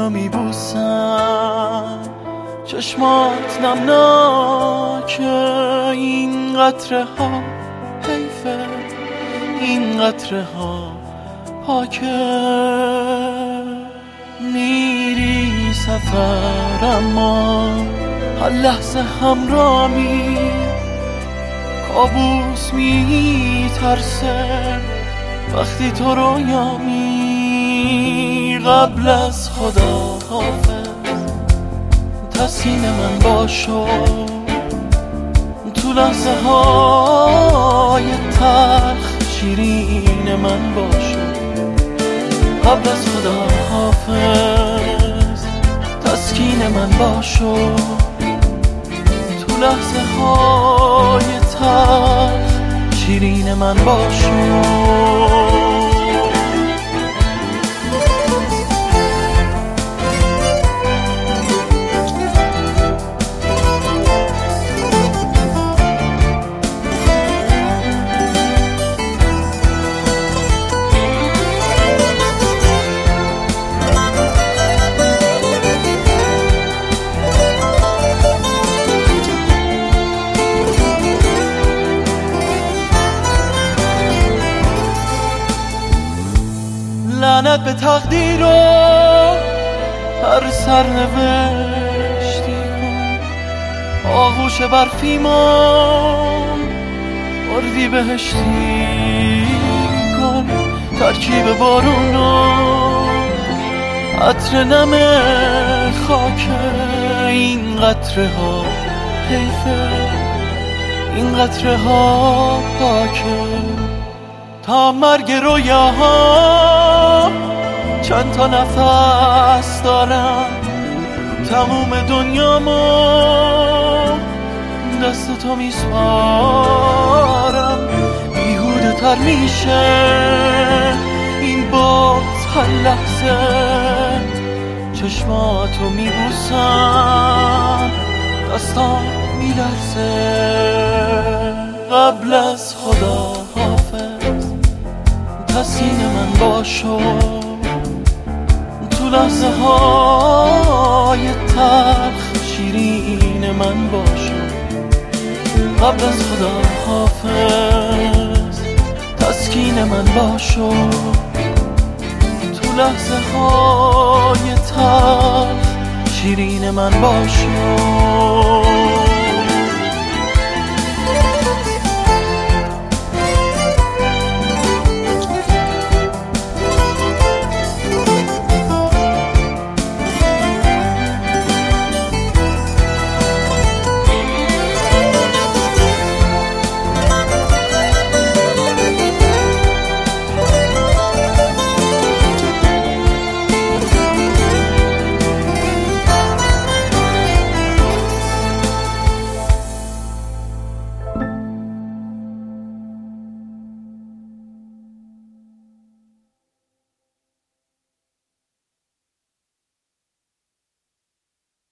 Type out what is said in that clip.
منو میبوسن، چشمات نمناکه، این قطره ها حیفه، این قطره ها پاکه. میری سفر اما هر لحظه همرامی، کابوس میترسه وقتی تو رویامی. قبل از خدا حافظ تسکین من باشو، تو لحظه های تلخ شیرین من باشو. قبل از خدا حافظ تسکین من باشو، تو لحظه های تلخ شیرین من باشو. لعنت به تقدیر و هر سرنوشتی کن، آغوش برفیمان اردی بهشتی کن. ترکیب بارون و عطر نم خاک، این قطره ها حیفه، این قطره ها پاکه. تا مرگ رویاها چند تا نفس دارم، تموم دنیامو دست تو میسپارم. بیهوده تر میشه این باز هر لحظه، چشماتو میبوسم دستام میلرزه. قبل از خدا حافظ تسکین من باشو، تو لحظه های تلخ شیرین من باشو. قبل از خدا حافظ تسکین من باشو، تو لحظه های تلخ شیرین من باشو.